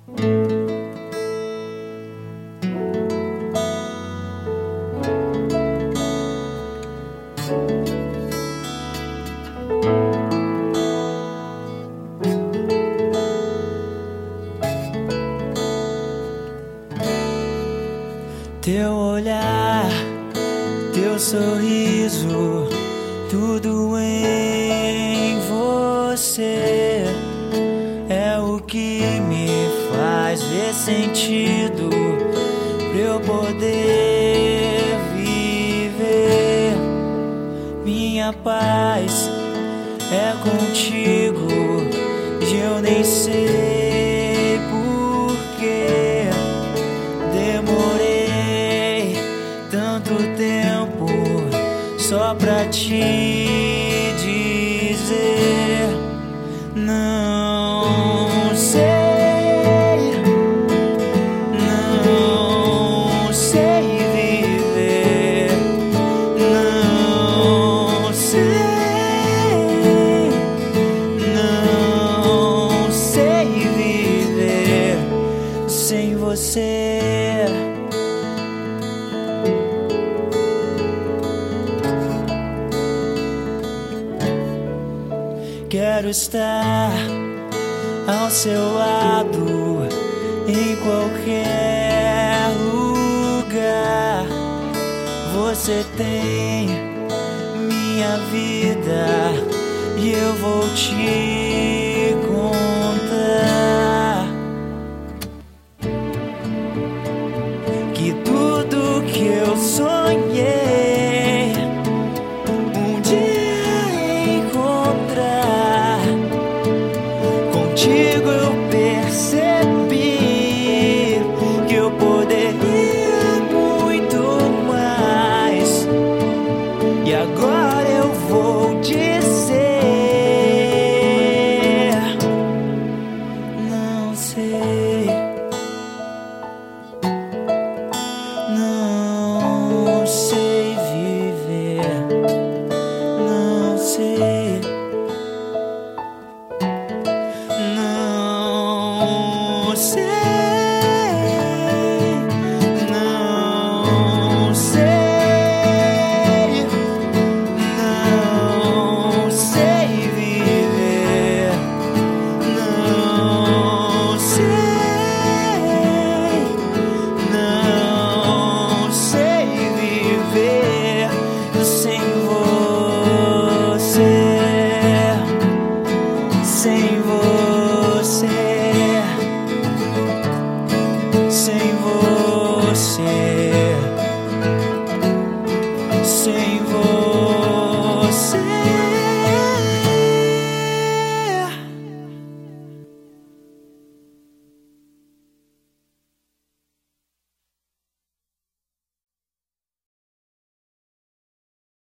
Teu olhar, teu sorriso, tudo em você é o que me faz ver sentido pra eu poder viver. Minha paz é contigo e eu nem sei porquê demorei tanto tempo só pra te dizer não sei, não sei viver, não sei, não sei viver sem você. Quero estar ao seu lado em qualquer lugar. Você tem minha vida e eu vou te contar que tudo que eu sonhei um dia encontrar contigo, eu percebi que eu poderia muito mais. E agora eu vou dizer não sei, não sei viver, não sei, não sei.